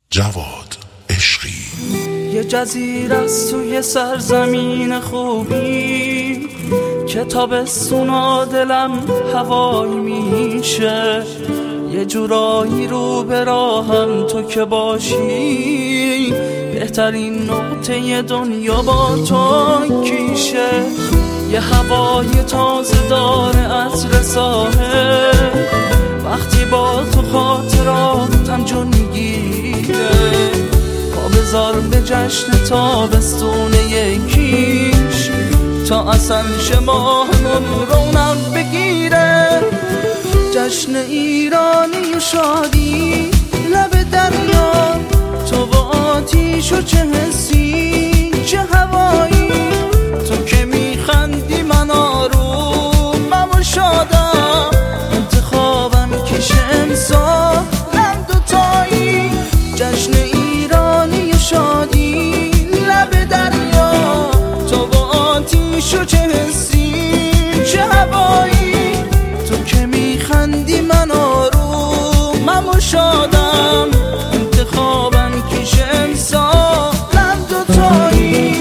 جواد عشقی. یه جزیره است توی سرزمین خوبی که تابستونا دلم هوایی میشه، یه جورایی رو به راهم تو که باشی، بهترین نقطه دنیا با تو کیشه. یه هوای تازه داره عطر ساحل، وقتی با تو خاطراتم جون میگیره. پا بذار به جشن تابستون یکیش تا اصلا شماهمون رونق بگیره. جشن ایرانی و شادی لب دریا، تو و آتیش و چه حسی چه هوایی، تو که میخندی من آرومم و شادم، انتخابم کش امسالم دوتایی. جشن ایرانی و شادی لب دریا، تو و آتیش و چه حسی چه هوایی، تو که میخندی من آرومم و شادم، انتخابم کش امسالم دوتایی.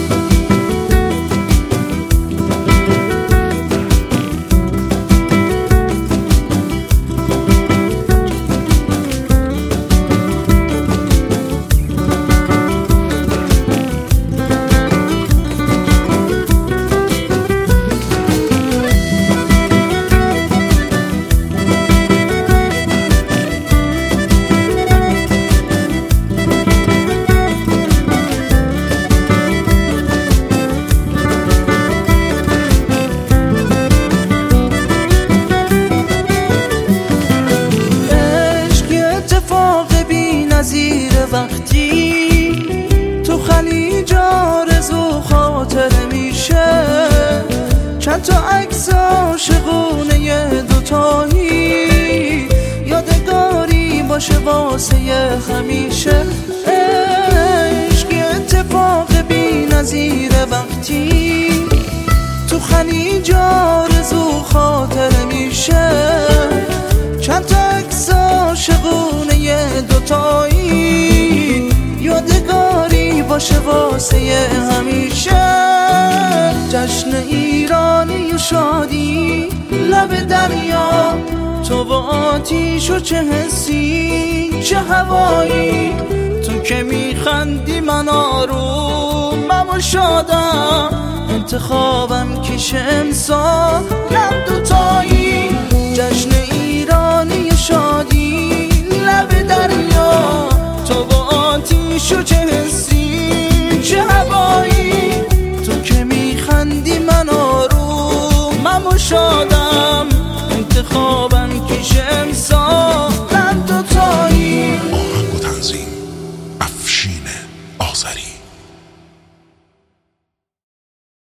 وقتی تو خلیج آرزو خاطره میشه، چند تا عکس عاشقونه دوتایی، یادگاری باشه واسه همیشه. عشق اتفاق بی نظیر وقتی تو خلیج آرزو خاطره میشه، چند تا عکس عاشقونه دوتایی، یادگاری باشه واسه همیشه. جشن ایرانی و شادی لب دریا، تو و آتیش و چه حسی چه هوایی، تو که میخندی من آرومم و شادم، انتخابم کش امسالم دوتایی. جشن ایرانی و شادی لب دریا، تو و آتیش و چه